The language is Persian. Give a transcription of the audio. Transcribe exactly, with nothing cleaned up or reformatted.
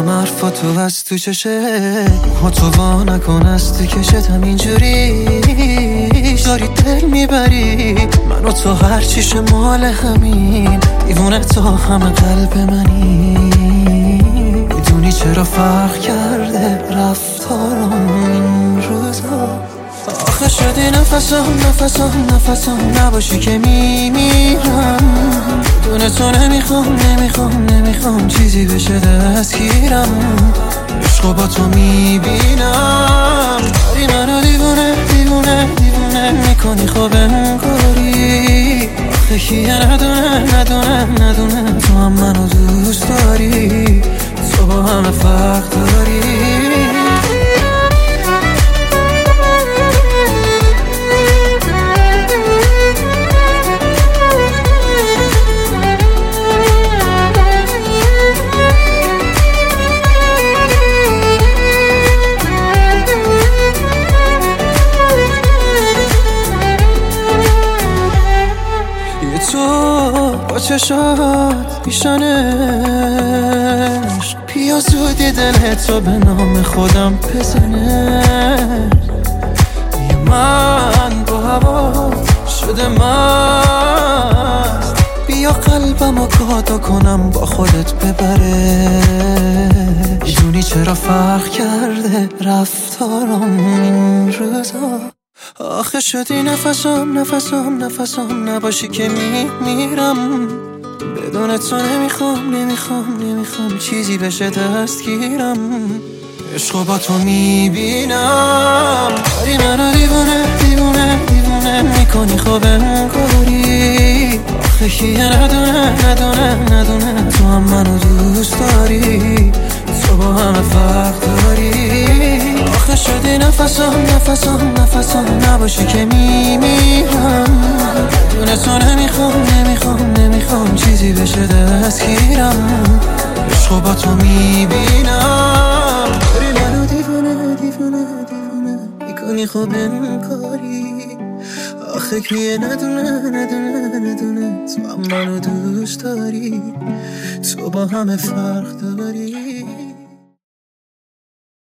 میشنوم حرفاتو از تو چشه ها تو وا نکن از تو کشتم اینجوری داری دل میبری من و تو هرچیش مال همین دیوونه تا همه قلب منی میدونی چرا فرق کرده رفتارم این روزا آخه شدی نفسم نفسم نفسم نباشی که میمیرم دونه تو نمیخوام نمیخوام نمیخوام چیزی بشه دستگیرم عشقو با تو میبینم داری منو دیوونه دیوونه دیوونه میکنی خوب انگاری آخه کیه ندونه ندونه ندونه تو هم منو دوست داری تو با همه فرق داری تو با چشات پیشانش پیا زودی دلتو به نام خودم بزنه یه من با هوا شده مست بیا قلبمو گادا کنم با خودت ببره میدونی چرا فرق کرده رفتارم این روزا آخه شدی نفسم نفسم نفسم نباشی که میمیرم بدون تو نمیخوام نمیخوام نمیخوام چیزی بشه دستگیرم عشقو با تو میبینم داری منو دیوونه دیوونه دیوونه میکنی خوب انگاری آخه کیه ندونه ندونه ندونه تو هم منو دوست داری تو با همه فرق داری آخه شدی نفسم نفسم نفسم نباشی که میمیرم دونه تو نمیخوام نمیخوام نمیخوام چیزی بشه دستگیرم عشقو با تو میبینم داری منو دیوونه دیوونه دیوونه میکنی خوب انگاری آخه کیه ندونه ندونه ندونه تو هم منو دوست داری تو با همه فرق داری